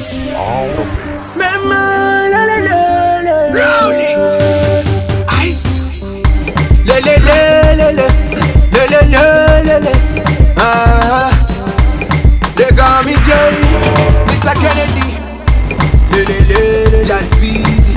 Easy on the beats. Roll it. Ice. They call me Jay, Mr. Kennedy. Just Weezy.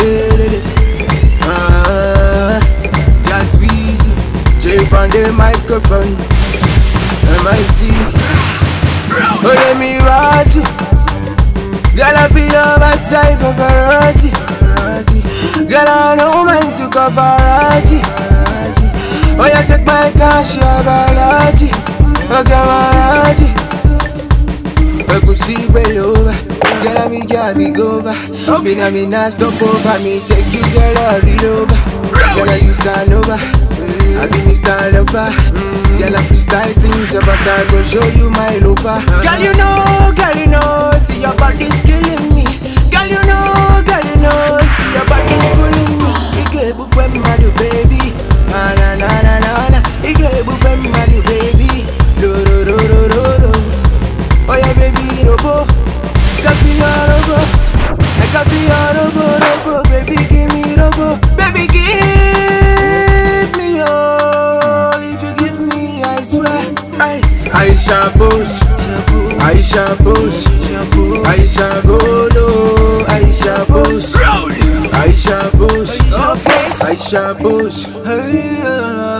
Just Weezy. Jay on the microphone. MIC. Oh, let me watch you. Girl, I feel your backside paparazzi. Girl, I know mine to coverati. Oh, you take my cash, your balaji. Okay, maraji. I could see way over. Girl, I me go over. Me nah stop over. Me take you, girl, all the over. Girl, I use all over. I be Mr. Lover. Girl, I freestyle things, but I go show you my lover. Girl, you know, see your body's killing me. Girl, you know, see your body's fooling me. Ike bu fem madu baby, na. Ike bu fem madu baby, do. Oh yeah, baby, robo, coffee your robo, I coffee your robo, baby, give me robo, baby, give me your. If you give me, I swear, Aisha Boss, Aisha Boss, Aisha Golo, Aisha Boss, Aisha Boss, Aisha Boss. Aisha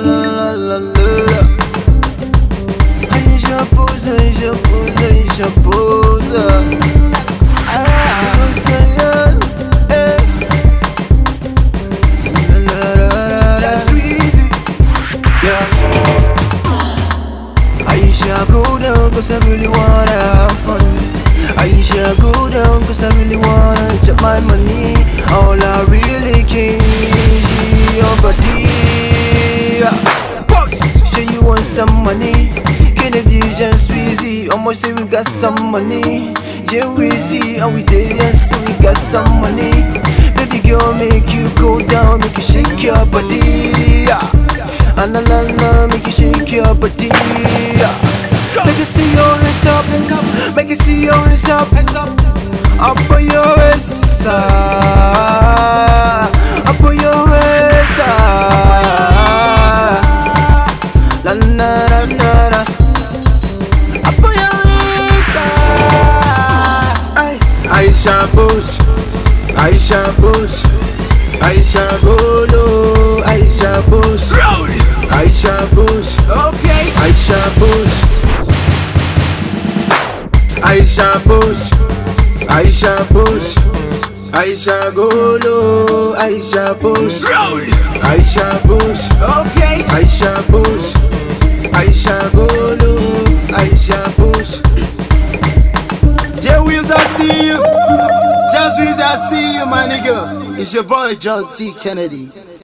Boss, Aisha Boss, Aisha Boss. Just Weezy. Yeah. Aisha, go down, cause I really wanna have fun. Aisha, go down, cause I really wanna chop my money. All I really care is your body. Sure you want some money? Kennedy, Just Weezy, almost say we got some money. Jay Weezy, and we did, yes, so we got some money. Baby girl, make you go down, make you shake your body. La, make you shake your body. Make you see your hands up, make you see your hands up, up on your hands up, up on your hands la, up on your hands Aisha Boss, Aisha Boss, Aisha Golo, Aisha Boss, Aisha Boss, Okay. Aisha Boss, Aisha Boss, Aisha Boss, Aisha Golo, Aisha Boss, Aisha Boss, Okay. Aisha Boss, Aisha Golo, Aisha Boss. Jay Weezy, I see you. Just Weezy, I see you, my nigga. It's your boy John T. Kennedy.